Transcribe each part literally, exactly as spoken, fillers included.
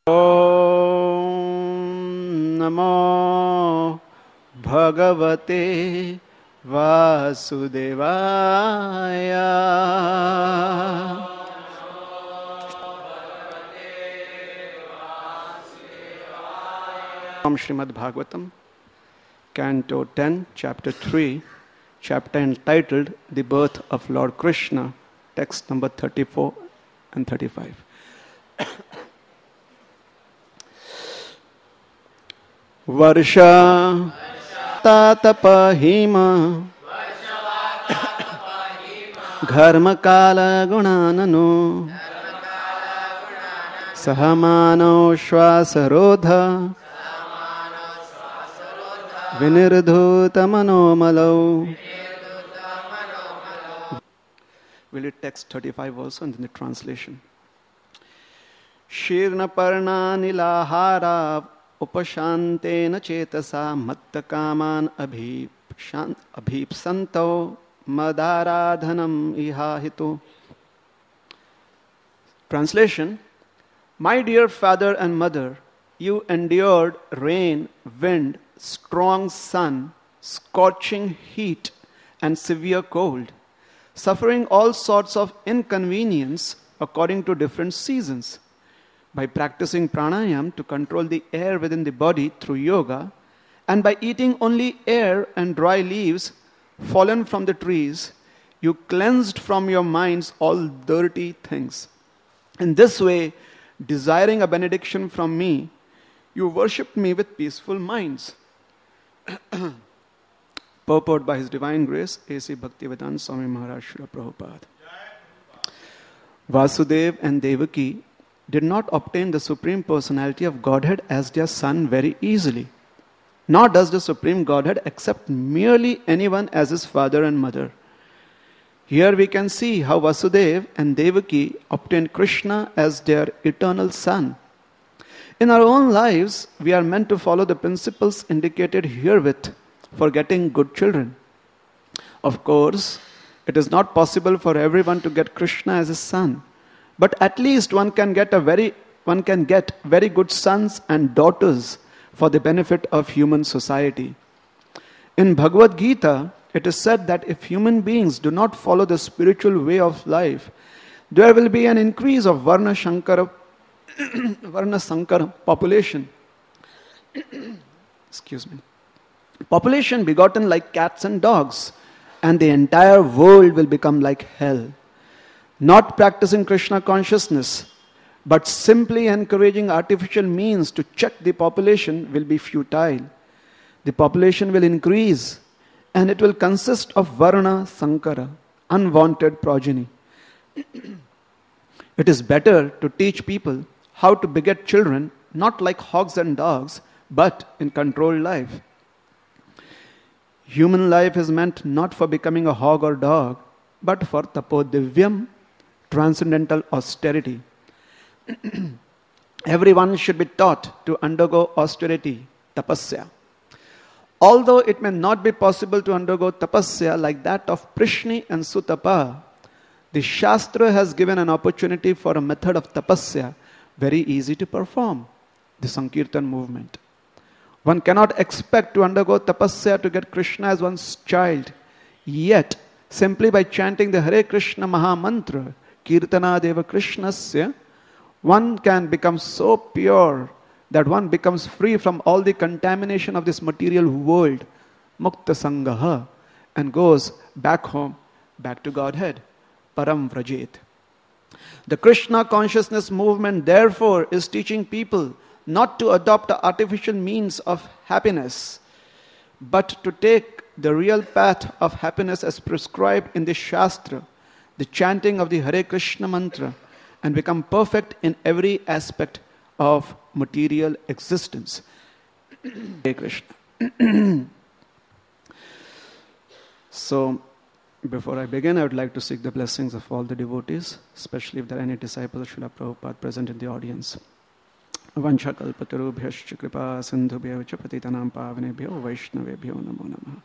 Om Namo Bhagavate Vasudevaya. From Srimad Bhagavatam, Canto ten, Chapter three, chapter entitled The Birth of Lord Krishna, text number thirty-four and thirty-five. Varsha tatapahima Gharmakala gunananu Sahamano shvasarodha Vinirdhuta manomalau. Will you text thirty-five also and then the translation? Shirna parna nilahara upashantena chetasa mattakaman abhipsanto madaradhanam ihahitu. Translation: My dear father and mother, you endured rain, wind, strong sun, scorching heat, and severe cold, suffering all sorts of inconvenience according to different seasons. By practicing pranayam to control the air within the body through yoga, and by eating only air and dry leaves fallen from the trees, you cleansed from your minds all dirty things. In this way, desiring a benediction from me, you worshipped me with peaceful minds. Purport by His Divine Grace, A C Bhaktivedanta Swami Maharaj Srila Prabhupada. Vasudev and Devaki did not obtain the Supreme Personality of Godhead as their son very easily. Nor does the Supreme Godhead accept merely anyone as his father and mother. Here we can see how Vasudev and Devaki obtained Krishna as their eternal son. In our own lives, we are meant to follow the principles indicated herewith for getting good children. Of course, it is not possible for everyone to get Krishna as his son. But at least one can get a very one can get very good sons and daughters for the benefit of human society. In Bhagavad Gita, it is said that if human beings do not follow the spiritual way of life, there will be an increase of Varna Shankara, Varna Sankara population. Excuse me. Population begotten like cats and dogs, and the entire world will become like hell. Not practicing Krishna consciousness, but simply encouraging artificial means to check the population will be futile. The population will increase, and it will consist of Varna Sankara, unwanted progeny. It is better to teach people how to beget children, not like hogs and dogs, but in controlled life. Human life is meant not for becoming a hog or dog, but for tapodivyam, transcendental austerity. Everyone should be taught to undergo austerity, tapasya. Although it may not be possible to undergo tapasya like that of Prishni and Sutapa, the Shastra has given an opportunity for a method of tapasya very easy to perform, the Sankirtan movement. One cannot expect to undergo tapasya to get Krishna as one's child, yet simply by chanting the Hare Krishna Maha Mantra, Kirtana Deva Krishnasya, one can become so pure that one becomes free from all the contamination of this material world, Mukta Sangaha, and goes back home, back to Godhead, Param Vrajet. The Krishna consciousness movement, therefore, is teaching people not to adopt the artificial means of happiness, but to take the real path of happiness as prescribed in the Shastra, the chanting of the Hare Krishna mantra, and become perfect in every aspect of material existence. Hare Krishna. So, before I begin, I would like to seek the blessings of all the devotees, especially if there are any disciples of Srila Prabhupada present in the audience. Vanchakalpatarubhyascha kripa sindhubhyo cha patitanam pavanebhyo vaishnavebhyo namo namaha.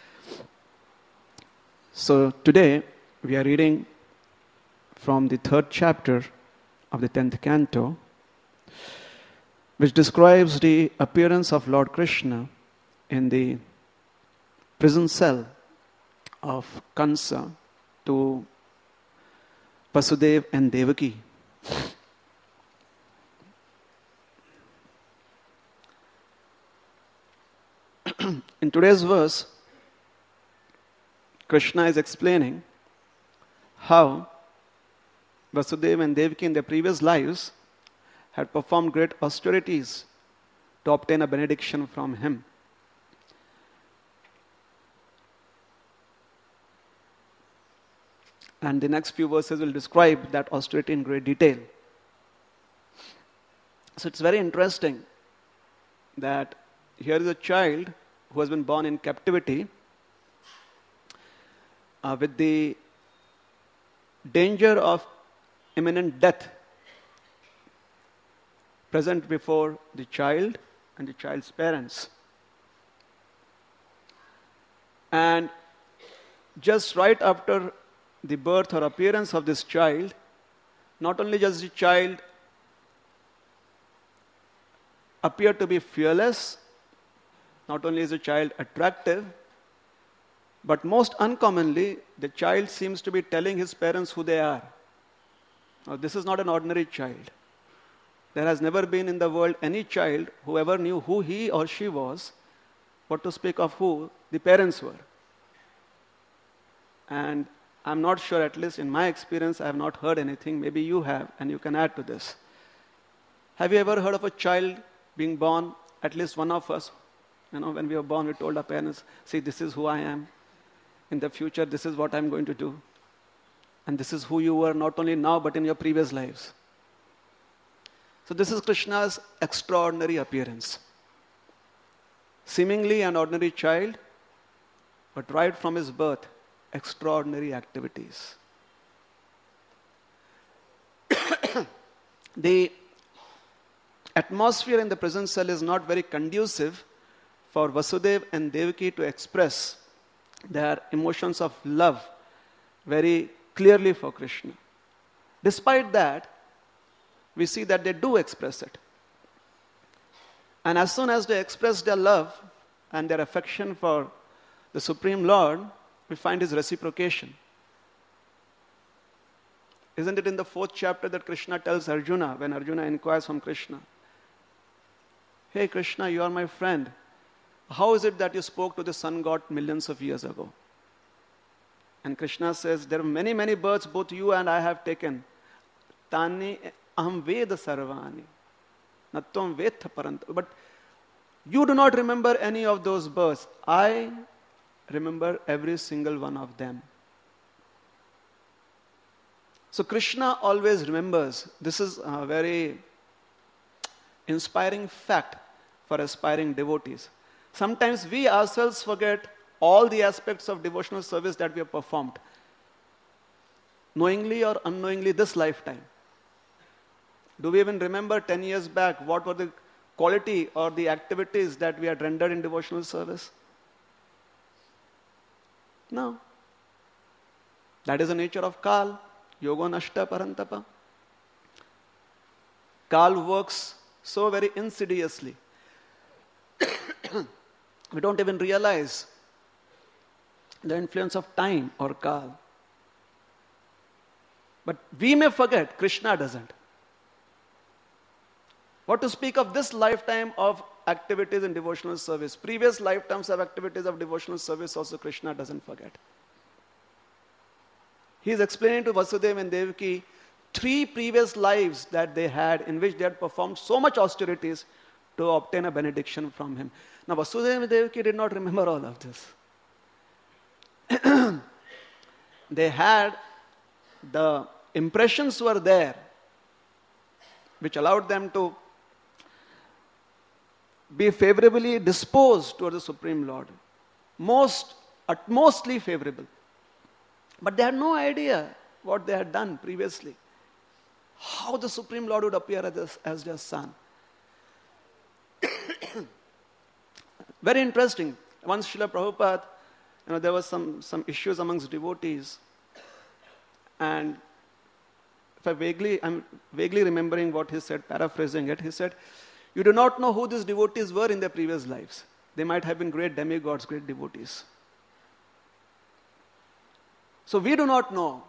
So today we are reading from the third chapter of the tenth canto. which describes the appearance of Lord Krishna in the prison cell of Kansa to Vasudeva and Devaki. In today's verse, Krishna is explaining how Vasudeva and Devaki in their previous lives had performed great austerities to obtain a benediction from him. And the next few verses will describe that austerity in great detail. So it's very interesting that here is a child who has been born in captivity uh, with the danger of imminent death present before the child and the child's parents. And just right after the birth or appearance of this child, not only does the child appear to be fearless, not only is the child attractive, but most uncommonly, the child seems to be telling his parents who they are. Now, this is not an ordinary child. There has never been in the world any child who ever knew who he or she was, what to speak of who the parents were. And I'm not sure, at least in my experience, I have not heard anything. Maybe you have, and you can add to this. Have you ever heard of a child being born, at least one of us? You know, when we were born, we told our parents, see, this is who I am. In the future, this is what I'm going to do. And this is who you were, not only now, but in your previous lives. So this is Krishna's extraordinary appearance. Seemingly an ordinary child, but right from his birth, extraordinary activities. The atmosphere in the prison cell is not very conducive for Vasudeva and Devaki to express their emotions of love very clearly for Krishna. Despite that, we see that they do express it. And as soon as they express their love and their affection for the Supreme Lord, we find his reciprocation. Isn't it in the fourth chapter that Krishna tells Arjuna, when Arjuna inquires from Krishna, hey Krishna, you are my friend. How is it that you spoke to the sun god millions of years ago? And Krishna says, there are many, many births both you and I have taken. Tani aham veda sarvani. Natvam vetha paranta. But you do not remember any of those births. I remember every single one of them. So Krishna always remembers. This is a very inspiring fact for aspiring devotees. Sometimes we ourselves forget all the aspects of devotional service that we have performed, knowingly or unknowingly this lifetime. Do we even remember ten years back what were the quality or the activities that we had rendered in devotional service? No. That is the nature of Kal. Yoga nashta parantapa. Kal works so very insidiously. We don't even realize the influence of time or Kal. But we may forget, Krishna doesn't. What to speak of this lifetime of activities in devotional service? Previous lifetimes of activities of devotional service also Krishna doesn't forget. He is explaining to Vasudeva and Devaki three previous lives that they had in which they had performed so much austerities to obtain a benediction from him. Now Vasudeva and Devaki did not remember all of this. They had, the impressions were there, which allowed them to be favorably disposed toward the Supreme Lord. Most, utmostly favorable. But they had no idea what they had done previously. How the Supreme Lord would appear as, as their son. Very interesting. Once Srila Prabhupada, you know, there was some, some issues amongst devotees. And if I vaguely, I'm vaguely remembering what he said, paraphrasing it, he said, You do not know who these devotees were in their previous lives. They might have been great demigods, great devotees. So we do not know.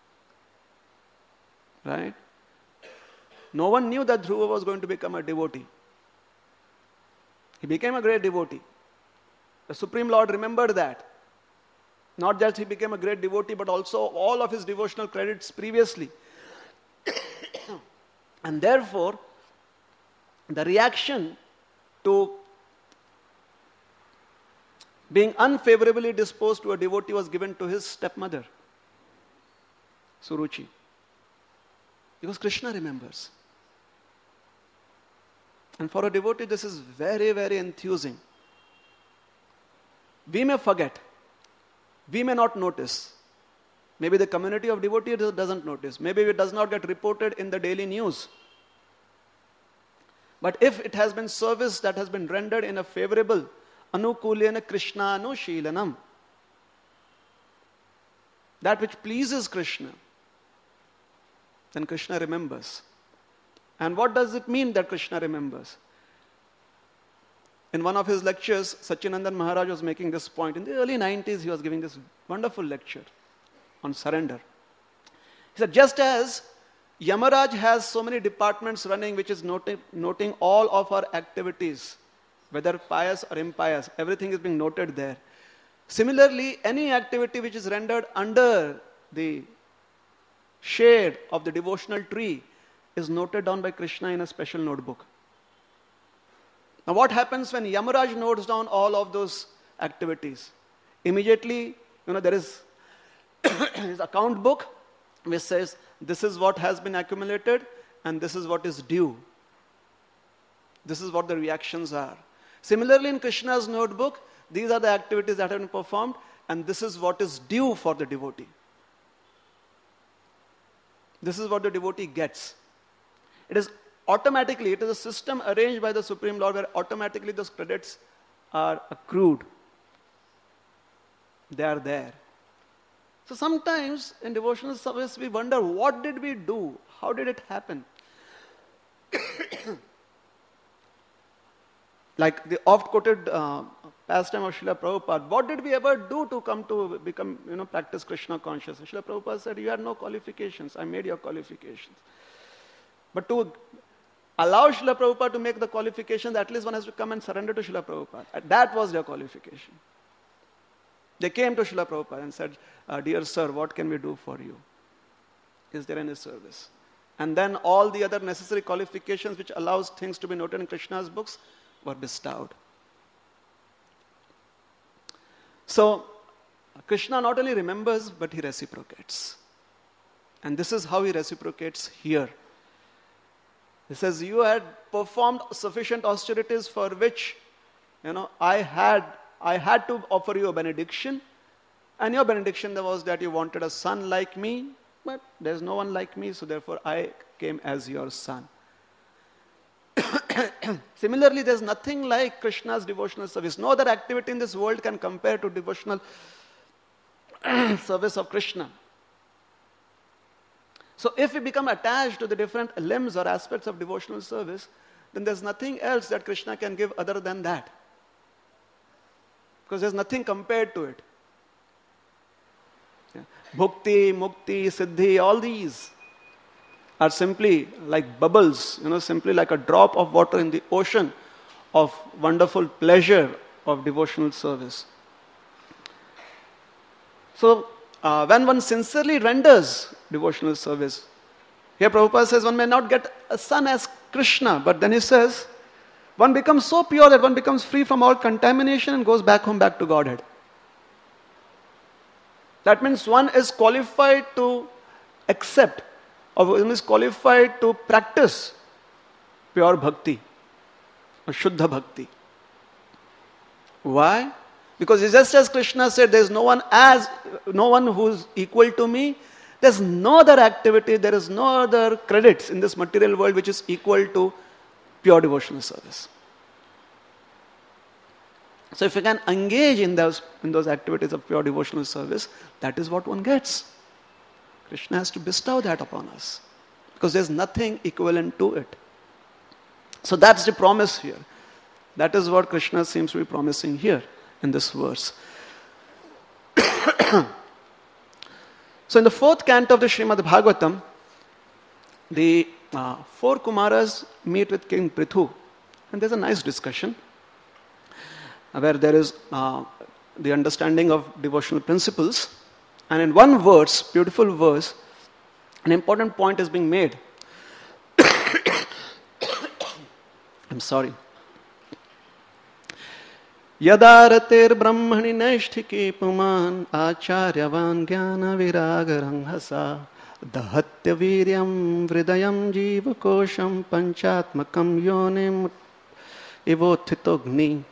Right? No one knew that Dhruva was going to become a devotee. He became a great devotee. The Supreme Lord remembered that. Not just he became a great devotee, but also all of his devotional credits previously. And therefore, the reaction to being unfavorably disposed to a devotee was given to his stepmother, Suruchi. Because Krishna remembers. And for a devotee, this is very, very enthusing. We may forget. We may not notice. Maybe the community of devotees doesn't notice. Maybe it does not get reported in the daily news. But if it has been service that has been rendered in a favorable, anukulyana Krishna anushilanam, that which pleases Krishna, then Krishna remembers. And what does it mean that Krishna remembers? In one of his lectures, Satyanandan Maharaj was making this point. In the early nineties, he was giving this wonderful lecture on surrender. He said, just as Yamaraj has so many departments running which is noting, noting all of our activities, whether pious or impious, everything is being noted there. Similarly, any activity which is rendered under the shade of the devotional tree is noted down by Krishna in a special notebook. Now what happens when Yamaraj notes down all of those activities? Immediately, you know, there is his account book which says this is what has been accumulated and this is what is due. This is what the reactions are. Similarly, in Krishna's notebook, these are the activities that have been performed and this is what is due for the devotee. This is what the devotee gets. It is automatically, it is a system arranged by the Supreme Lord where automatically those credits are accrued. They are there. So sometimes in devotional service we wonder, what did we do? How did it happen? Like the oft-quoted uh, pastime of Srila Prabhupada, what did we ever do to come to become, you know, practice Krishna consciousness? Srila Prabhupada said, you had no qualifications. I made your qualifications. But to allow Srila Prabhupada to make the qualifications, at least one has to come and surrender to Srila Prabhupada. That was their qualification. They came to Srila Prabhupada and said, uh, dear sir, what can we do for you? Is there any service? And then all the other necessary qualifications which allows things to be noted in Krishna's books were bestowed. So, Krishna not only remembers, but he reciprocates. And this is how he reciprocates here. He says, you had performed sufficient austerities for which, you know, I had, I had to offer you a benediction. And your benediction was that you wanted a son like me, but there's no one like me, so therefore I came as your son. Similarly, there's nothing like Krishna's devotional service. No other activity in this world can compare to devotional service of Krishna. So if we become attached to the different limbs or aspects of devotional service, then there's nothing else that Krishna can give other than that. Because there's nothing compared to it. Yeah. Bhukti, Mukti, Siddhi, all these are simply like bubbles, you know, simply like a drop of water in the ocean of wonderful pleasure of devotional service. So, uh, when one sincerely renders devotional service, here Prabhupada says one may not get a son as Krishna, but then he says, one becomes so pure that one becomes free from all contamination and goes back home, back to Godhead. That means one is qualified to accept, or one is qualified to practice pure bhakti, or Shuddha bhakti. Why? Because just as Krishna said, there is no one as, no one who is equal to me. There is no other activity, there is no other credits in this material world which is equal to pure devotional service. So if you can engage in those, in those activities of pure devotional service, that is what one gets. Krishna has to bestow that upon us, because there is nothing equivalent to it. So that's the promise here. That is what Krishna seems to be promising here in this verse. So in the fourth canto of the Srimad Bhagavatam, the uh, four Kumaras meet with King Prithu, and there's a nice discussion where there is uh, the understanding of devotional principles. And in one verse, beautiful verse, an important point is being made. I'm sorry. Yadarater brahmani naishtiki puman acharyavan jnana viragaranghasa dahatya viryam vridayam jiva kosham panchatmakam yonim ivothitogni.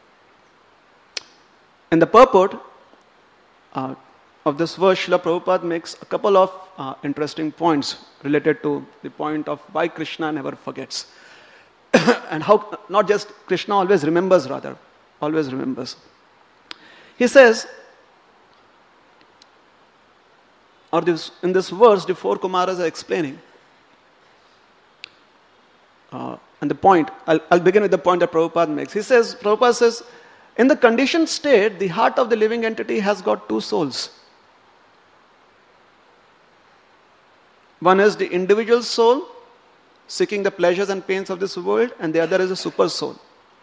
In the purport uh, of this verse, Srila Prabhupada makes a couple of uh, interesting points related to the point of why Krishna never forgets. And how, not just Krishna always remembers, rather, always remembers. He says, or this, in this verse, the four Kumaras are explaining. Uh, and the point, I'll, I'll begin with the point that Prabhupada makes. He says, Prabhupada says, in the conditioned state, the heart of the living entity has got two souls. One is the individual soul, seeking the pleasures and pains of this world, and the other is a super soul.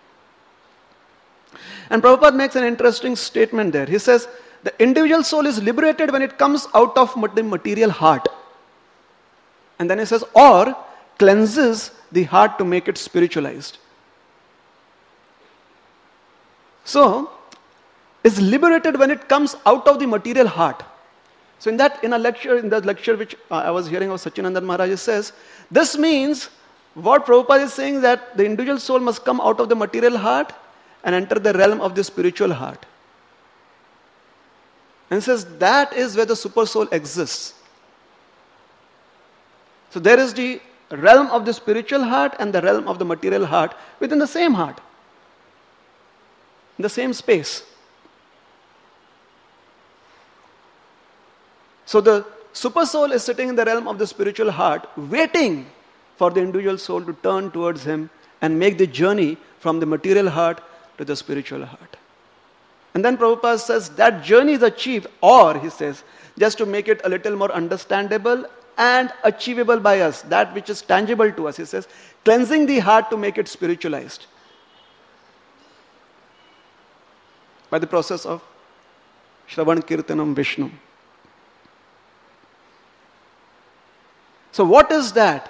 And Prabhupada makes an interesting statement there. He says, the individual soul is liberated when it comes out of the material heart. And then he says, or cleanses the heart to make it spiritualized. So, is liberated when it comes out of the material heart. So in that, in a lecture, in the lecture which I was hearing of Sachinandan Maharaj, he says, this means what Prabhupada is saying, that the individual soul must come out of the material heart and enter the realm of the spiritual heart. And he says that is where the super soul exists. So there is the realm of the spiritual heart and the realm of the material heart within the same heart, in the same space. So the super soul is sitting in the realm of the spiritual heart, waiting for the individual soul to turn towards him and make the journey from the material heart to the spiritual heart. And then Prabhupada says that journey is achieved, or he says, just to make it a little more understandable and achievable by us, that which is tangible to us, he says, cleansing the heart to make it spiritualized by the process of Shravan Kirtanam Vishnu. So what is that?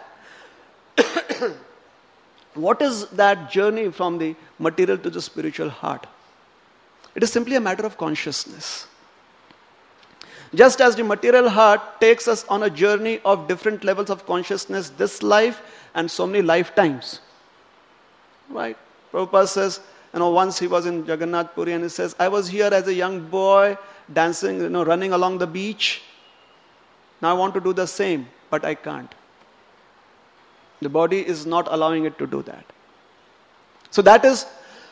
What is that journey from the material to the spiritual heart? It is simply a matter of consciousness. Just as the material heart takes us on a journey of different levels of consciousness, this life and so many lifetimes. Right? Prabhupada says, you know, once he was in Jagannath Puri and he says, I was here as a young boy, dancing, you know, running along the beach. Now I want to do the same, but I can't. The body is not allowing it to do that. So that is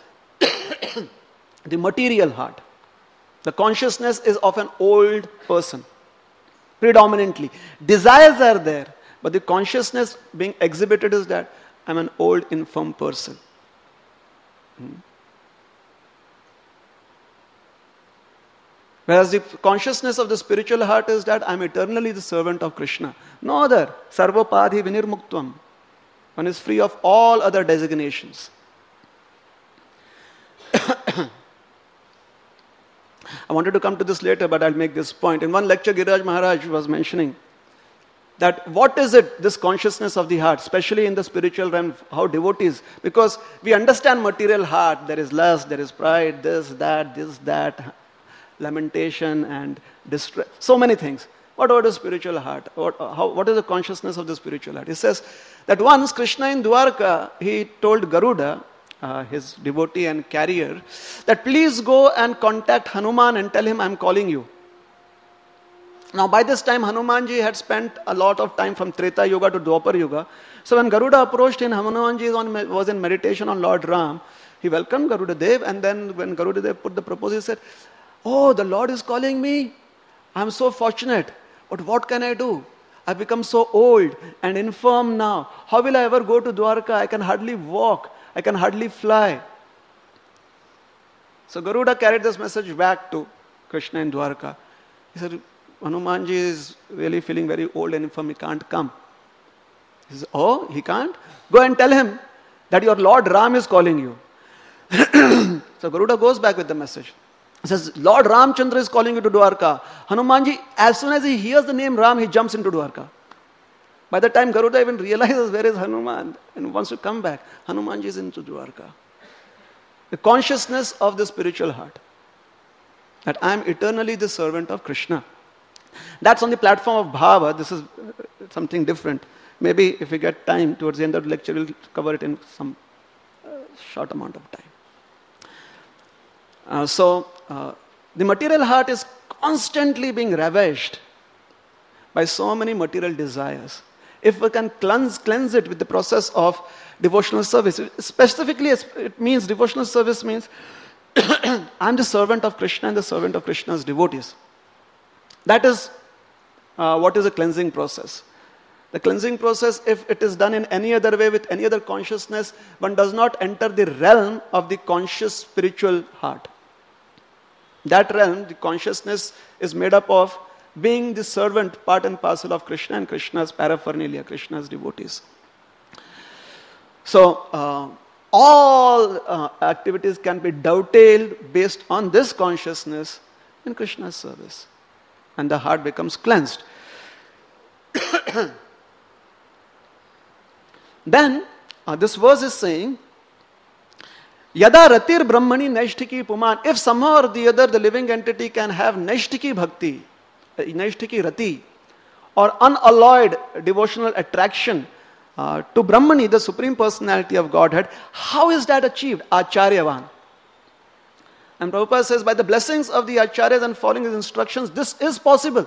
the material heart. The consciousness is of an old person, predominantly. Desires are there, but the consciousness being exhibited is that I'm an old, infirm person. Hmm. Whereas the consciousness of the spiritual heart is that I'm eternally the servant of Krishna. No other. Sarvapadhi vinirmuktvam. One is free of all other designations. I wanted to come to this later, but I'll make this point. In one lecture, Giriraj Maharaj was mentioning that what is it, this consciousness of the heart, especially in the spiritual realm, how devotees, because we understand material heart, there is lust, there is pride, this, that, this, that, lamentation and distress, so many things. What about the spiritual heart? What, how, what is the consciousness of the spiritual heart? He says that once Krishna in Dwarka, he told Garuda, uh, his devotee and carrier, that please go and contact Hanuman and tell him I'm calling you. Now by this time Hanumanji had spent a lot of time from Treta Yuga to Dwapar Yuga. So when Garuda approached him, Hanumanji on, was in meditation on Lord Ram. He welcomed Garuda Dev, and then when Garuda Dev put the proposal, he said, oh, the Lord is calling me. I'm so fortunate. But what can I do? I've become so old and infirm now. How will I ever go to Dwarka? I can hardly walk. I can hardly fly. So Garuda carried this message back to Krishna in Dwarka. He said, Hanumanji is really feeling very old and infirm. He can't come. He says, oh, he can't? Go and tell him that your Lord Ram is calling you. So Garuda goes back with the message. He says, Lord Ramchandra is calling you to Dwarka. Hanumanji, as soon as he hears the name Ram, he jumps into Dwarka. By the time Garuda even realizes where is Hanuman and wants to come back, Hanumanji is into Dwarka. The consciousness of the spiritual heart. That I am eternally the servant of Krishna. That's on the platform of Bhava. This is something different. Maybe if we get time, towards the end of the lecture, we'll cover it in some uh, short amount of time. Uh, so, uh, the material heart is constantly being ravished by so many material desires. If we can cleanse, cleanse it with the process of devotional service, specifically it means, devotional service means, I'm the servant of Krishna and the servant of Krishna's devotees. That is uh, what is a cleansing process. The cleansing process, if it is done in any other way with any other consciousness, one does not enter the realm of the conscious spiritual heart. That realm, the consciousness, is made up of being the servant, part and parcel of Krishna and Krishna's paraphernalia, Krishna's devotees. So, uh, all uh, activities can be dovetailed based on this consciousness in Krishna's service. And the heart becomes cleansed. Then, uh, this verse is saying, Yada ratir brahmani naishtiki puman. If somehow or the other the living entity can have naishtiki bhakti, naishtiki rati, or unalloyed devotional attraction uh, to Brahmani, the Supreme Personality of Godhead, how is that achieved? Acharyavan. And Prabhupada says, by the blessings of the Acharyas and following his instructions, this is possible.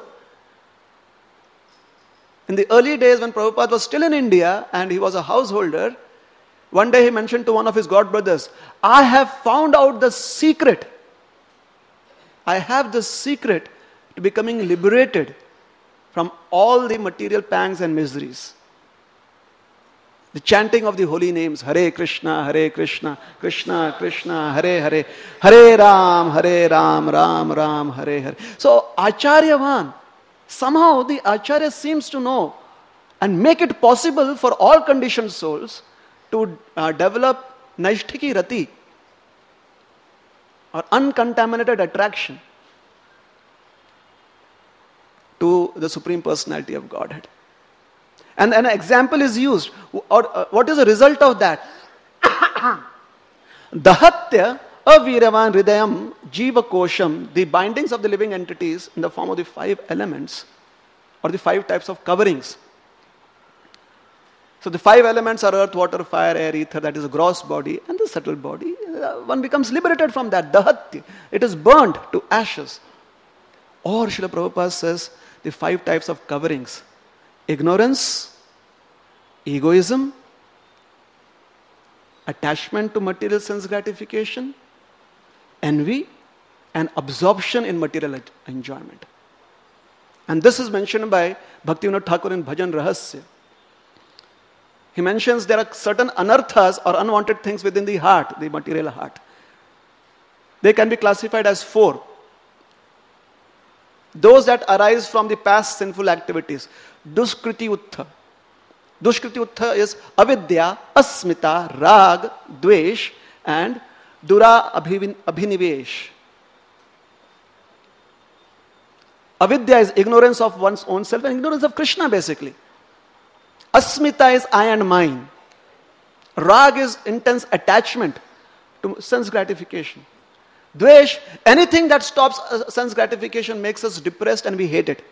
In the early days when Prabhupada was still in India and he was a householder, one day he mentioned to one of his god brothers, I have found out the secret. I have the secret to becoming liberated from all the material pangs and miseries. The chanting of the holy names, Hare Krishna, Hare Krishna, Krishna Krishna, Hare Hare, Hare Ram, Hare Ram, Ram Ram, Hare Hare. So Acharyavan, somehow the Acharya seems to know and make it possible for all conditioned souls to uh, develop Naishtiki Rati, or uncontaminated attraction to the Supreme Personality of Godhead. And an example is used. Or, uh, what is the result of that? Dahatya aviravan hridayam jiva kosham, the bindings of the living entities in the form of the five elements, or the five types of coverings. So the five elements are earth, water, fire, air, ether, that is a gross body, and the subtle body. Uh, one becomes liberated from that. Dahatya. It is burnt to ashes. Or Srila Prabhupada says, the five types of coverings. Ignorance, egoism, attachment to material sense gratification, envy, and absorption in material enjoyment. And this is mentioned by Bhaktivinoda Thakur in Bhajan Rahasya. He mentions there are certain anarthas or unwanted things within the heart, the material heart. They can be classified as four. Those that arise from the past sinful activities. Duskriti Uttha. Duskriti Uttha is avidya, asmita, rag, dvesh, and dura abhinivesh. Avidya is ignorance of one's own self and ignorance of Krishna basically. Asmita is I and mine. Rag is intense attachment to sense gratification. Dvesh, anything that stops sense gratification makes us depressed and we hate it.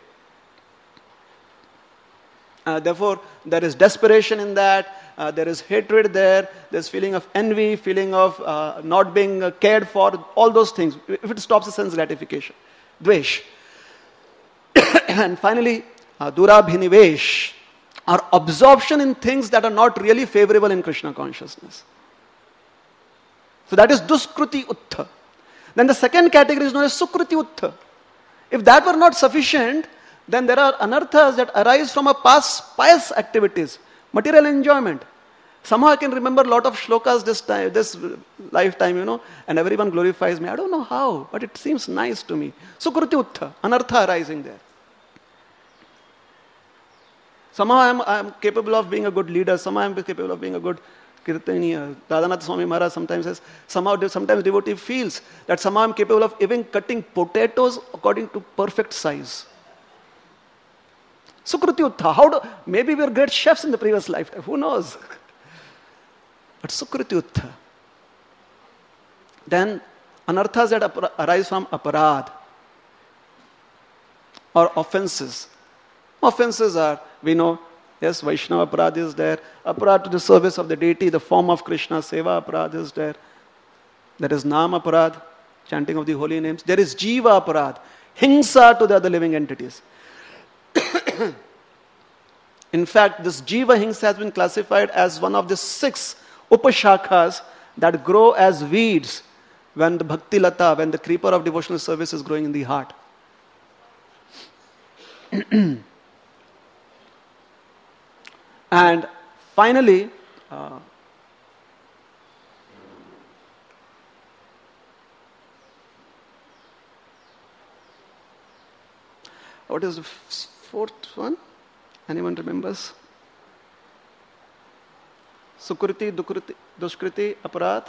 Uh, therefore, there is desperation in that, uh, there is hatred there, there's feeling of envy, feeling of uh, not being uh, cared for, all those things, if it stops the sense gratification. Dvesh. And finally, uh, durabhinivesh, or absorption in things that are not really favorable in Krishna consciousness. So that is duskruti uttha. Then the second category is known as sukruti uttha. If that were not sufficient, then there are anarthas that arise from a past pious activities, material enjoyment. Somehow I can remember a lot of shlokas this time, this lifetime, you know, and everyone glorifies me. I don't know how, but it seems nice to me. Sukruti Uttha, anartha arising there. Somehow I am, I am capable of being a good leader. Somehow I am capable of being a good kirtaniya. Radhanath Swami Maharaj sometimes says, somehow, sometimes devotee feels that somehow I am capable of even cutting potatoes according to perfect size. Sukruti Uttha. How do, maybe we were great chefs in the previous lifetime. Who knows? But Sukruti Uttha. Then anarthas that arise from aparad or offenses. Offenses are, we know, yes, Vaishnava aparad is there. Aparad to the service of the deity, the form of Krishna, seva aparad is there. There is nam aparad, chanting of the holy names. There is jiva aparad, hingsa to the other living entities. In fact, this jiva hingsa has been classified as one of the six upashakhas that grow as weeds when the bhakti lata, when the creeper of devotional service is growing in the heart. And finally, uh, what is the fourth one? Anyone remembers? Sukriti, Dukriti, Duskriti, Aparad.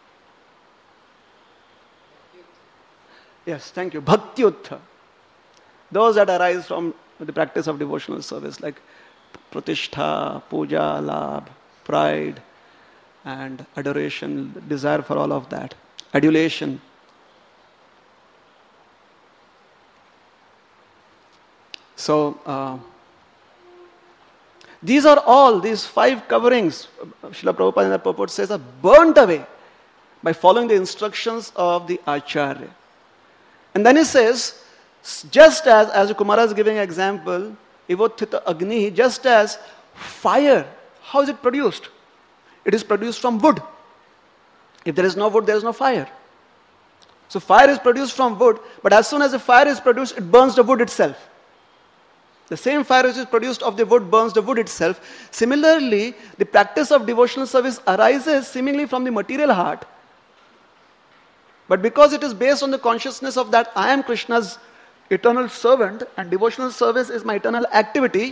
Yes, thank you. Bhakti Uttha. Those that arise from the practice of devotional service, like pratishtha, puja, labh, pride, and adoration, desire for all of that, adulation. So, uh, these are all, these five coverings, Srila Prabhupada in the purport says, are burnt away by following the instructions of the Acharya. And then he says, just as, as Kumara is giving an example, Ivothita Agni, just as fire, how is it produced? It is produced from wood. If there is no wood, there is no fire. So fire is produced from wood, but as soon as the fire is produced, it burns the wood itself. The same fire which is produced of the wood burns the wood itself. Similarly, the practice of devotional service arises seemingly from the material heart. But because it is based on the consciousness of that I am Krishna's eternal servant and devotional service is my eternal activity,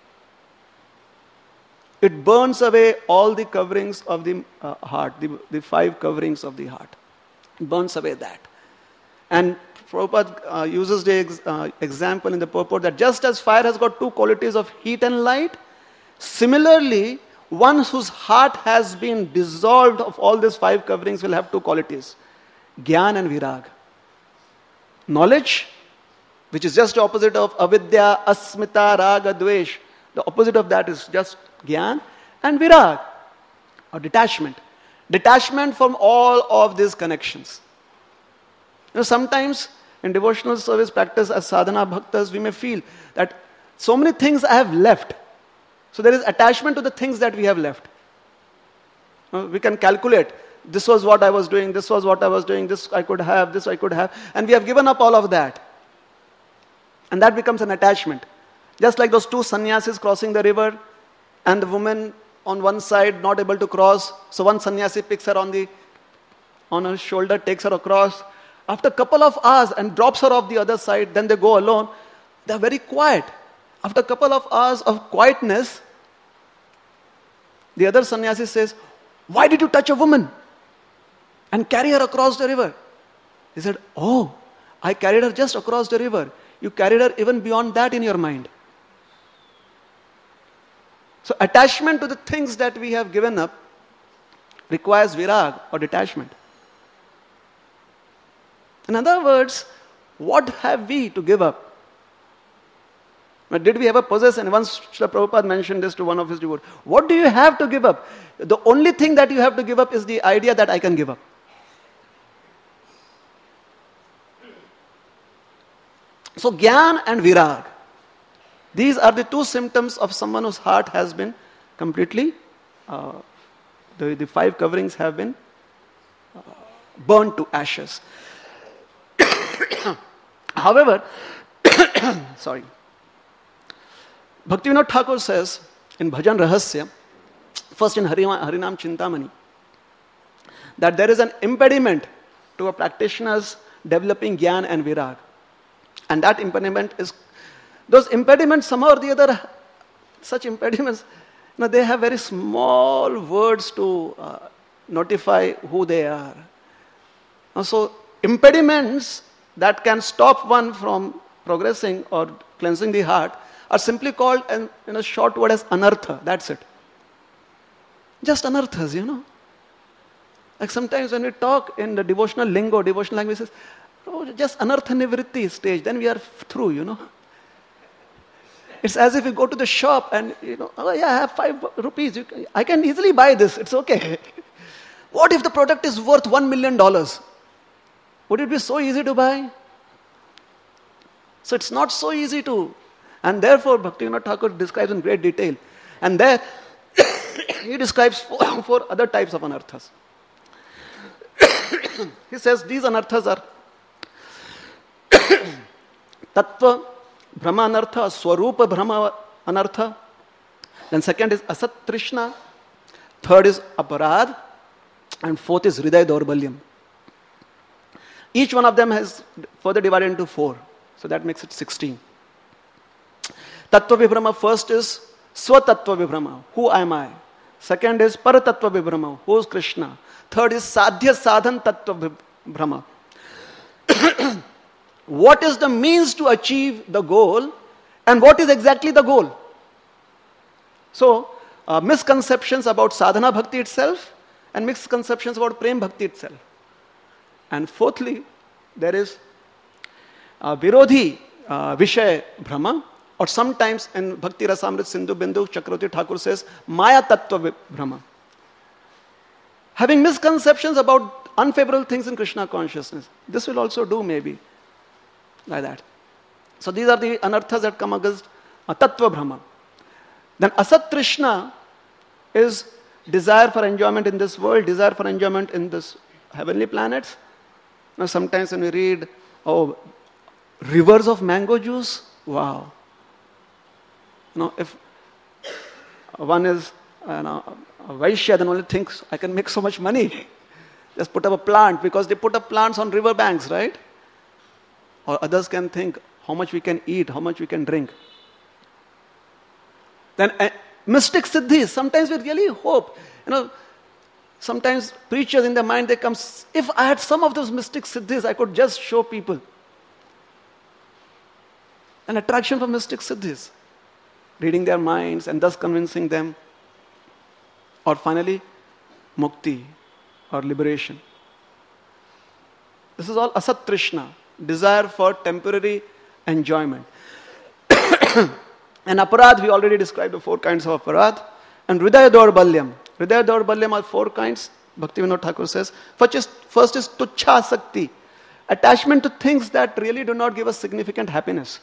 it burns away all the coverings of the uh, heart, the, the five coverings of the heart. It burns away that. And Prabhupada uh, uses the ex, uh, example in the purport that just as fire has got two qualities of heat and light, similarly, one whose heart has been dissolved of all these five coverings will have two qualities, Gyan and Virag. Knowledge, which is just the opposite of avidya, asmita, raga, dvesh. The opposite of that is just Gyan and Virag, or detachment. Detachment from all of these connections. You know, sometimes in devotional service practice as sadhana bhaktas, we may feel that so many things I have left. So there is attachment to the things that we have left. Uh, we can calculate, this was what I was doing, this was what I was doing, this I could have, this I could have, and we have given up all of that. And that becomes an attachment. Just like those two sannyasis crossing the river, and the woman on one side not able to cross, so one sannyasi picks her on the on her shoulder, takes her across. After a couple of hours and drops her off the other side, then they go alone. They are very quiet. After a couple of hours of quietness, the other sannyasi says, "Why did you touch a woman and carry her across the river?" He said, "Oh, I carried her just across the river. You carried her even beyond that in your mind." So attachment to the things that we have given up requires virag or detachment. In other words, what have we to give up? Did we ever possess? And once Srila Prabhupada mentioned this to one of his devotees. What do you have to give up? The only thing that you have to give up is the idea that I can give up. So Gyan and Virag. These are the two symptoms of someone whose heart has been completely, uh, the, the five coverings have been uh, burned to ashes. However, sorry. Bhaktivinoda Thakur says in Bhajan Rahasya, first in Hari, Harinam Chintamani, that there is an impediment to a practitioner's developing Gyan and Virag. And that impediment is, those impediments somehow or the other, such impediments, you know, they have very small words to uh, notify who they are. And so impediments that can stop one from progressing or cleansing the heart are simply called in, in a short word as anartha. That's it. Just anarthas, you know. Like sometimes when we talk in the devotional lingo, devotional language says, oh, just anartha nivritti stage, then we are through, you know. It's as if you go to the shop and, you know, oh yeah, I have five rupees. You can, I can easily buy this. It's okay. What if the product is worth one million dollars? Would it be so easy to buy? So it's not so easy to. And therefore, Bhaktivinoda Thakur describes in great detail. And there, he describes four, four other types of anarthas. He says these anarthas are Tattva Brahma anartha, Swarupa Brahma anartha. Then second is Asat Trishna. Third is Aparad. And fourth is Hridaya Daurbalyam. Each one of them has further divided into four. So that makes it sixteen. Tattva Vibhrama first is Swatattva Vibhrama. Who am I? Second is Paratattva Vibhrama. Who is Krishna? Third is Sadhya Sadhan Tattva Vibhrama. What is the means to achieve the goal and what is exactly the goal? So, uh, misconceptions about sadhana bhakti itself and misconceptions about prem bhakti itself. And fourthly, there is uh, Virodhi uh, Vishay Brahma, or sometimes in Bhakti Rasamrit Sindhu Bindu, Chakravarti Thakur says Maya Tattva Brahma. Having misconceptions about unfavorable things in Krishna consciousness. This will also do maybe. Like that. So these are the anarthas that come against uh, Tattva Brahma. Then Asat Trishna is desire for enjoyment in this world, desire for enjoyment in this heavenly planets. Now sometimes when we read, oh, rivers of mango juice, wow. You know, if one is uh, know, a Vaishya, then only thinks, I can make so much money. Just put up a plant, because they put up plants on river banks, right? Or others can think how much we can eat, how much we can drink. Then uh, mystic siddhis, sometimes we really hope. You know, sometimes preachers in their mind, they come, if I had some of those mystic siddhis, I could just show people. An attraction for mystic siddhis. Reading their minds and thus convincing them. Or finally, mukti or liberation. This is all asat trishna. Desire for temporary enjoyment. And aparad, we already described the four kinds of aparad. And hridaya daurbalyam. Hridaya daurbalyam are four kinds. Bhaktivinoda Thakur says. First is, first is tuchha sakti. Attachment to things that really do not give us significant happiness.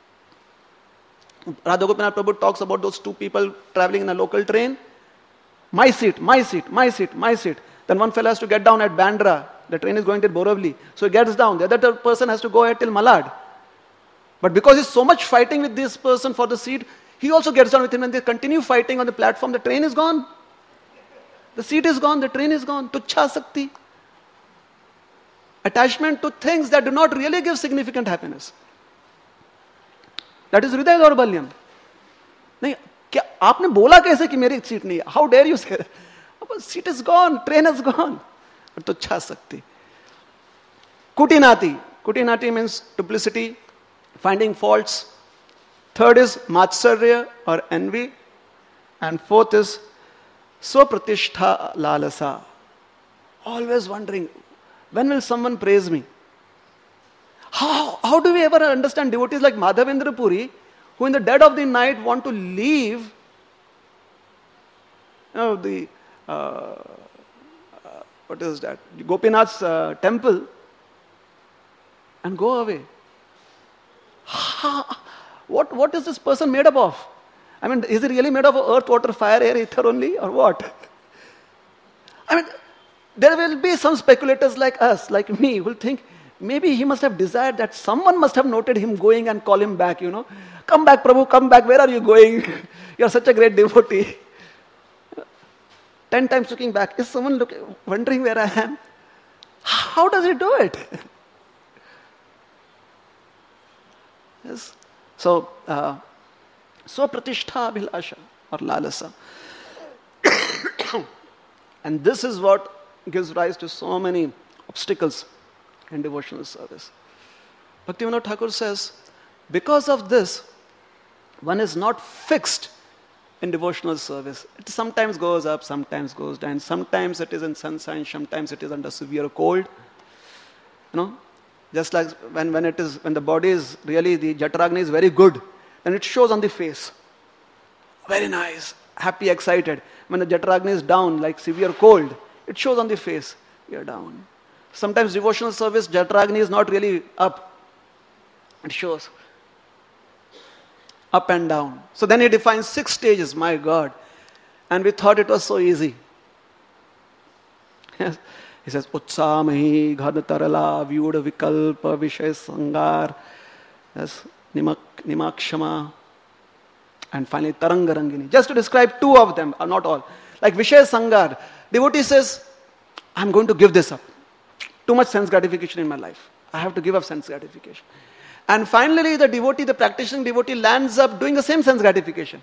Radha Gopinath Prabhu talks about those two people traveling in a local train. My seat, my seat, my seat, my seat. Then one fellow has to get down at Bandra. The train is going till Borivali. So he gets down. The other person has to go ahead till Malad. But because he's so much fighting with this person for the seat, he also gets down with him and they continue fighting on the platform. The train is gone. The seat is gone. The train is gone. Tuchha sakti. Attachment to things that do not really give significant happiness. That is hridaya daurbalyam. नहीं, क्या आपने बोला कैसे कि मेरी seat नहीं है? How dare you say that? Seat is gone. Train is gone. Tuchha sakti. Kutinati. Kutinati means duplicity, finding faults. Third is matsarya or envy. And fourth is swapratishtha lalasa. Always wondering, when will someone praise me? How, how do we ever understand devotees like Madhavendra Puri, who in the dead of the night want to leave, you know, the uh, what is that? Gopinath's uh, temple and go away. Ha, what, what is this person made up of? I mean, is he really made up of earth, water, fire, air, ether only, or what? I mean, there will be some speculators like us, like me, who will think, Maybe he must have desired that someone must have noted him going and call him back, you know. Come back, Prabhu, come back. Where are you going? You are such a great devotee. Ten times looking back. Is someone looking, wondering where I am? How does he do it? Yes. So, uh, so pratishtha abhilasha or lalasa. And this is what gives rise to so many obstacles in devotional service. Bhaktivinoda Thakur says, because of this, one is not fixed in devotional service. It sometimes goes up, sometimes goes down. Sometimes it is in sunshine, sometimes it is under severe cold. You know, just like when, when it is when the body is really, the Jataragni is very good, and it shows on the face. Very nice, happy, excited. When the Jataragni is down, like severe cold, it shows on the face. We are down. Sometimes devotional service, Jataragni is not really up. It shows up and down. So then he defines six stages, my God. And we thought it was so easy. Yes. He says, Utsamahi, Ghad Tarala, Vyuda Vikalpa, Vishay Sangar, yes, Nimak, Nimakshama, and finally Tarangarangini. Just to describe two of them, or not all. Like Vishay Sangar, devotee says, I'm going to give this up. Too much sense gratification in my life. I have to give up sense gratification. And finally, the devotee, the practicing devotee, lands up doing the same sense gratification.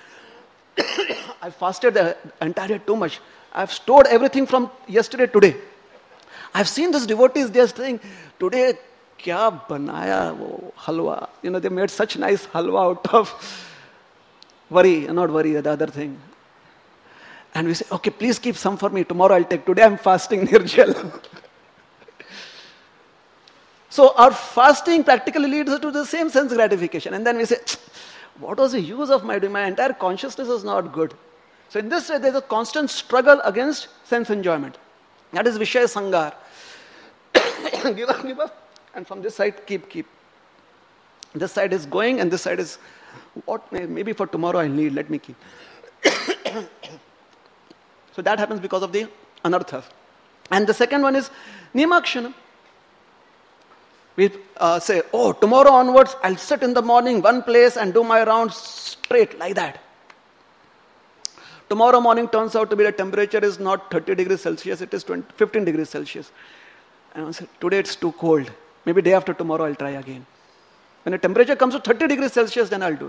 I fasted the entire day too much. I've stored everything from yesterday today. I've seen these devotees, they're saying, today, kya banaya wo halwa. You know, they made such nice halwa out of worry, not worry, the other thing. And we say, okay, please keep some for me. Tomorrow I'll take. Today I'm fasting nirjal. So our fasting practically leads to the same sense gratification. And then we say, what was the use of my doing? My entire consciousness is not good. So in this way, there's a constant struggle against sense enjoyment. That is Vishaya Sangar. Give up, give up. And from this side, keep, keep. This side is going and this side is, what? Maybe for tomorrow I'll need, let me keep. So that happens because of the anarthas. And the second one is Niyamakshana. We uh, say, oh, tomorrow onwards, I'll sit in the morning, one place, and do my rounds straight, like that. Tomorrow morning turns out to be the temperature is not thirty degrees Celsius, it is twenty, fifteen degrees Celsius. And I say, today it's too cold. Maybe day after tomorrow I'll try again. When the temperature comes to thirty degrees Celsius, then I'll do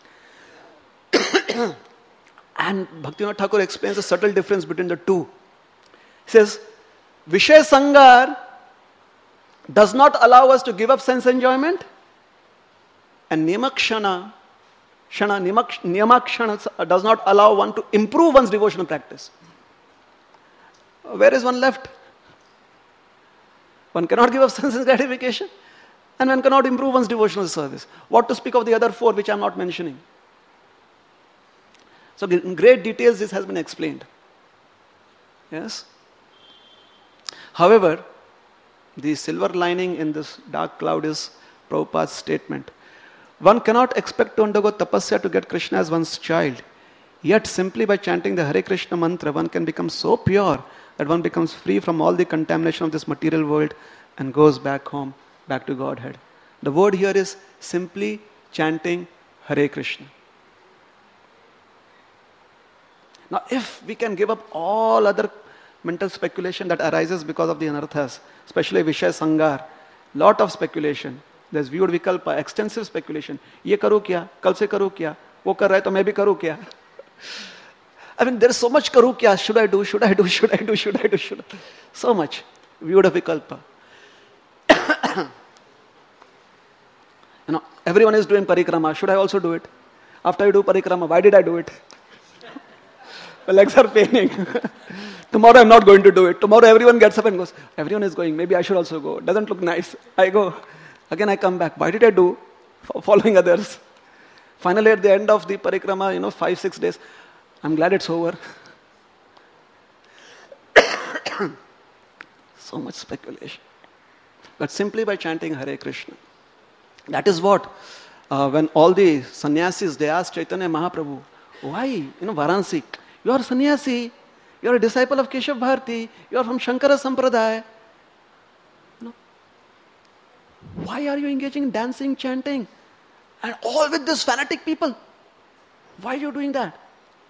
it. And Bhaktivinoda Thakur explains the subtle difference between the two. He says, Vishaya Sangar does not allow us to give up sense enjoyment, and Niyamakshana, shana, niyamak, Niyamakshana does not allow one to improve one's devotional practice. Where is one left? One cannot give up sense gratification, and one cannot improve one's devotional service. What to speak of the other four, which I am not mentioning? So in great details this has been explained. Yes? However, the silver lining in this dark cloud is Prabhupada's statement. One cannot expect to undergo tapasya to get Krishna as one's child. Yet simply by chanting the Hare Krishna mantra, one can become so pure that one becomes free from all the contamination of this material world and goes back home, back to Godhead. The word here is simply chanting Hare Krishna. Now, if we can give up all other mental speculation that arises because of the anarthas, especially Vishaya Sangar, lot of speculation. There's viewed vikalpa, extensive speculation. Ye karu kya? Kal se karu kya? Wo kar raha hai to main bhi karu kya? I mean, there's so much karu kya. Should I do? Should I do? Should I do? Should I do? Should I do? So much viewed vikalpa. You know, everyone is doing parikrama. Should I also do it? After I do parikrama, why did I do it? My legs are paining. Tomorrow I'm not going to do it. Tomorrow everyone gets up and goes, everyone is going, maybe I should also go. Doesn't look nice. I go. Again I come back. Why did I do? Following others. Finally at the end of the parikrama, you know, five, six days, I'm glad it's over. So much speculation. But simply by chanting Hare Krishna. That is what, uh, when all the sannyasis, they asked Chaitanya Mahaprabhu, why, you know, Varanasi, you are sannyasi, you are a disciple of Keshav Bharati, you are from Shankara Sampradaya. No. Why are you engaging in dancing, chanting? And all with these fanatic people. Why are you doing that?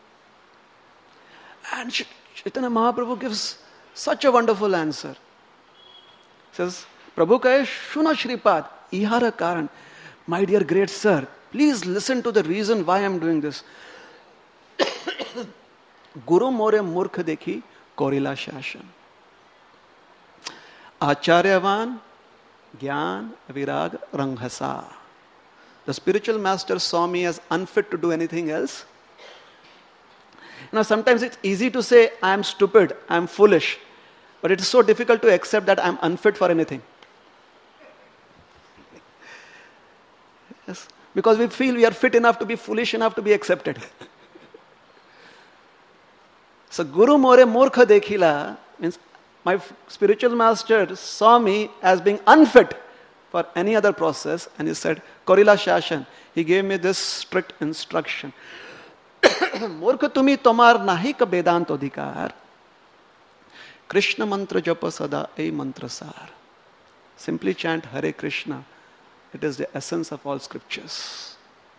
And Chaitanya Mahaprabhu gives such a wonderful answer. He says, Prabhu kahe, Shuna Shripad, ihara karan. My dear great sir, please listen to the reason why I am doing this. Guru more murkh dekhi, korila shashan. Acharyavan, Gyan, Virag, Ranghasa. The spiritual master saw me as unfit to do anything else. You know, sometimes it's easy to say, I am stupid, I am foolish. But it is so difficult to accept that I am unfit for anything. Yes. Because we feel we are fit enough to be foolish enough to be accepted. So, Guru more murkha dekhila means my spiritual master saw me as being unfit for any other process, and he said, Korila Shashan. He gave me this strict instruction. Murkha tumi tomar nahi ka Vedant adhikar. Krishna mantra japa sada ei mantra sar. Simply chant Hare Krishna. It is the essence of all scriptures.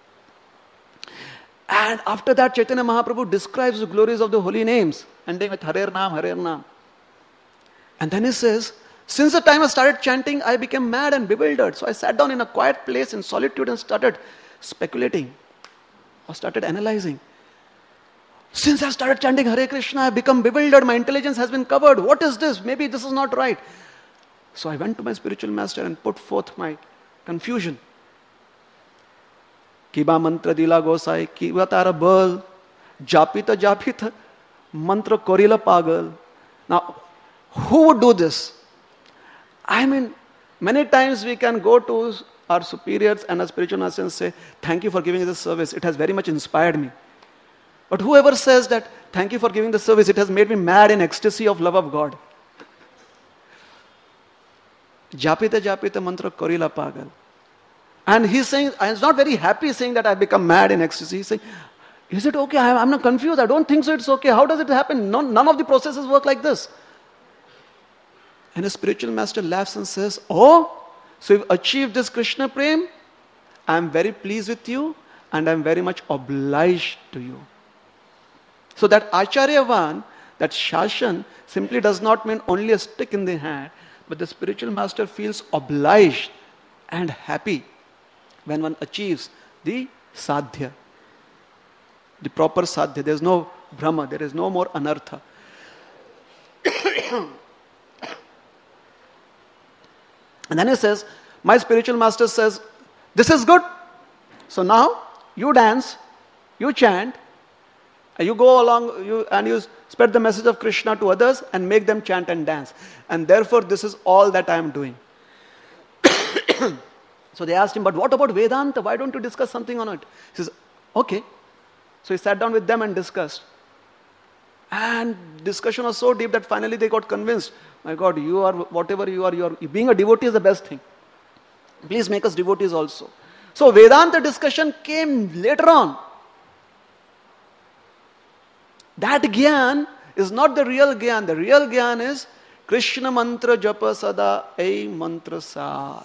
And after that, Chaitanya Mahaprabhu describes the glories of the holy names, ending with Harer Naam, Harer Naam. And then he says, since the time I started chanting, I became mad and bewildered. So I sat down in a quiet place in solitude and started speculating or started analyzing. Since I started chanting Hare Krishna, I have become bewildered. My intelligence has been covered. What is this? Maybe this is not right. So I went to my spiritual master and put forth my confusion. Kiba mantra dila gosai, kiba tara bal, japita japita, mantra korila pagal. Now, who would do this? I mean, many times we can go to our superiors and our spiritual masters and say, thank you for giving this service. It has very much inspired me. But whoever says that, thank you for giving the service, it has made me mad in ecstasy of love of God. Japita japita mantra korila pagal. And he's saying, I'm not very happy saying that I've become mad in ecstasy. He's saying, is it okay? I'm not confused. I don't think so. It's okay. How does it happen? None, none of the processes work like this. And a spiritual master laughs and says, oh, so you've achieved this Krishna Prem? I'm very pleased with you and I'm very much obliged to you. So that Acharyavan, that Shashan, simply does not mean only a stick in the hand, but the spiritual master feels obliged and happy when one achieves the sadhya, the proper sadhya. There is no Brahma, there is no more anartha. And then he says, my spiritual master says, this is good. So now you dance, you chant, you go along you, and you spread the message of Krishna to others and make them chant and dance. And therefore this is all that I am doing. So they asked him, but what about Vedanta? Why don't you discuss something on it? He says, okay. So he sat down with them and discussed. And discussion was so deep that finally they got convinced, my God, you are whatever you are, you are being a devotee is the best thing. Please make us devotees also. So Vedanta discussion came later on. That Gyan is not the real Gyan. The real Gyan is Krishna mantra japa sada ei mantra sar.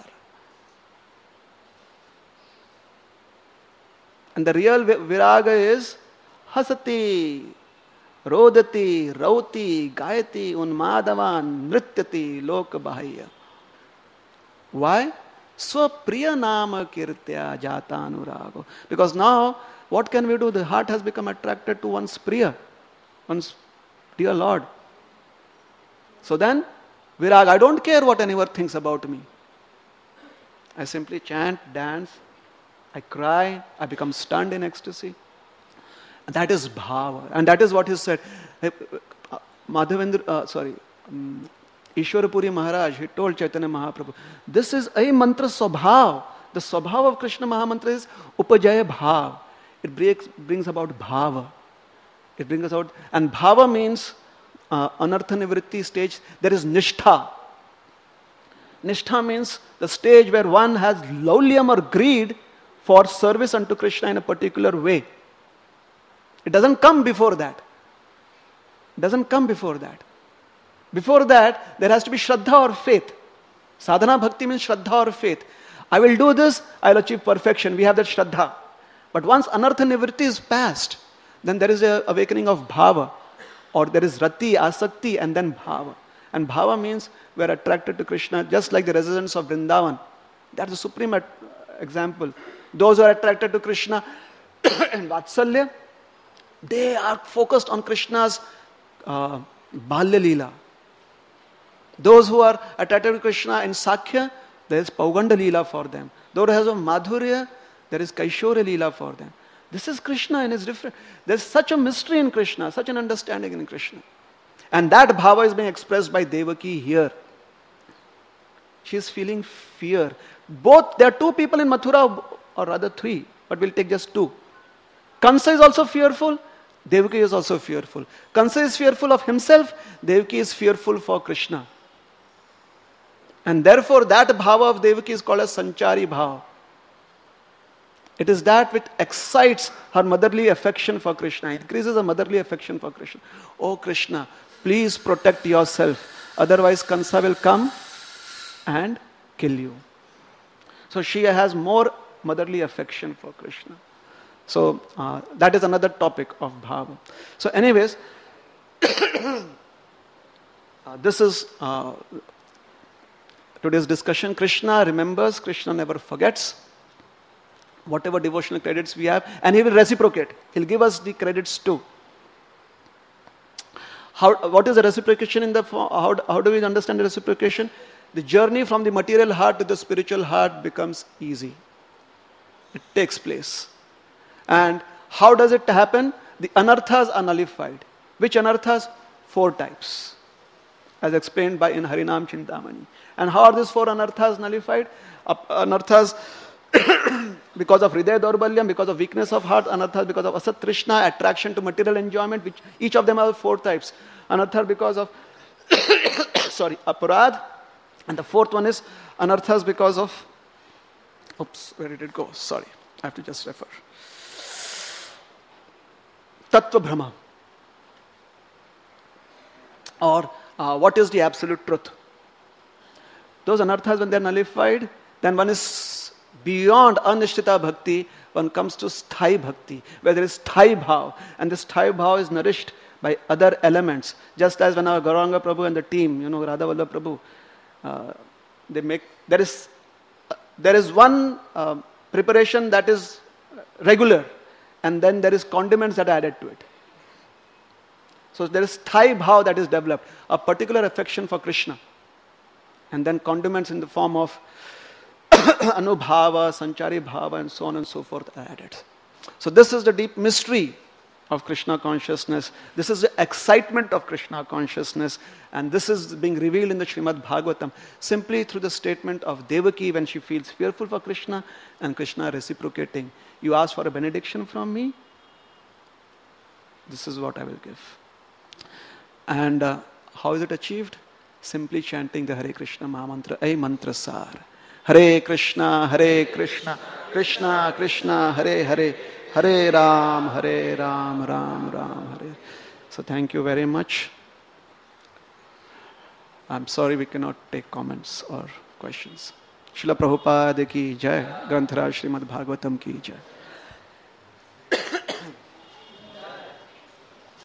And the real viraga is hasati, rodati, rauti, gayati, unmadavan, nrityati, loka bahaya. Why? Swapriya nama kirtya jata anurago. Because now, what can we do? The heart has become attracted to one's priya, one's dear Lord. So then, viraga, I don't care what anyone thinks about me. I simply chant, dance, I cry, I become stunned in ecstasy. And that is bhava. And that is what he said. Madhavendra, uh, sorry, um, Ishwarapuri Maharaj, he told Chaitanya Mahaprabhu, this is a mantra swabhav. The swabhav of Krishna Mahamantra is upajaya bhav. It brings, brings about bhava. It brings about, and bhava means uh, anartha nivritti stage. There is nishtha. Nishtha means the stage where one has laulyam or greed for service unto Krishna in a particular way. It doesn't come before that. It doesn't come before that. Before that, there has to be shraddha or faith. Sadhana bhakti means Shraddha or faith. I will do this, I will achieve perfection. We have that Shraddha. But once Anartha Nivritti is past, then there is a awakening of Bhava. Or there is Rati, Asakti, and then Bhava. And Bhava means we are attracted to Krishna, just like the residents of Vrindavan. That's the supreme at- example. Those who are attracted to Krishna in Vatsalya, they are focused on Krishna's uh, Balya Leela. Those who are attracted to Krishna in Sakhya, there is Pauganda Leela for them. Those who have Madhurya, there is Kaishorya Leela for them. This is Krishna in his different. There's such a mystery in Krishna, such an understanding in Krishna. And that bhava is being expressed by Devaki here. She is feeling fear. Both, there are two people in Mathura, or rather three, but we'll take just two. Kansa is also fearful, Devaki is also fearful. Kansa is fearful of himself, Devaki is fearful for Krishna. And therefore that bhava of Devaki is called as Sanchari bhava. It is that which excites her motherly affection for Krishna, increases her motherly affection for Krishna. Oh Krishna, please protect yourself, otherwise Kansa will come and kill you. So she has more motherly affection for Krishna. So uh, that is another topic of bhava. So anyways, uh, this is uh, today's discussion. Krishna remembers, Krishna never forgets. Whatever devotional credits we have, and he will reciprocate. He'll give us the credits too. How, what is the reciprocation in the form? How, how do we understand the reciprocation? The journey from the material heart to the spiritual heart becomes easy. It takes place. And how does it happen? The anarthas are nullified. Which anarthas? Four types, as explained by in Harinam Chintamani. And how are these four anarthas nullified? Uh, anarthas because of Hridaya Daurbalyam, because of weakness of heart. Anarthas because of Asat Trishna, attraction to material enjoyment, which each of them are four types. Anarthas because of sorry, Aparad. And the fourth one is anarthas because of, oops, where did it go? Sorry, I have to just refer. Tattva Brahma. Or uh, what is the absolute truth? Those anarthas, when they are nullified, then one is beyond anishtita bhakti, one comes to sthai bhakti, where there is sthai bhav, and this sthai bhav is nourished by other elements. Just as when our Gauranga Prabhu and the team, you know, Radha Vallabh Prabhu, uh, they make, there is, uh, there is one uh, preparation that is regular, and then there is condiments that are added to it. So there is sthai bhav that is developed, a particular affection for Krishna, and then condiments in the form of Anubhava, Sanchari Bhava, and so on and so forth are added. So this is the deep mystery of Krishna consciousness. This is the excitement of Krishna consciousness, and this is being revealed in the Srimad Bhagavatam simply through the statement of Devaki when she feels fearful for Krishna and Krishna reciprocating. You ask for a benediction from me, this is what I will give. And uh, how is it achieved? Simply chanting the Hare Krishna Mahamantra, a mantra sar. Hare Krishna, Hare Krishna, Krishna Krishna, Hare Hare, Hare Ram, Hare Ram, Ram Ram, Hare. So thank you very much. I'm sorry we cannot take comments or questions. Srila Prabhupada ki jai, Granthara Srimad Bhagavatam ki jai.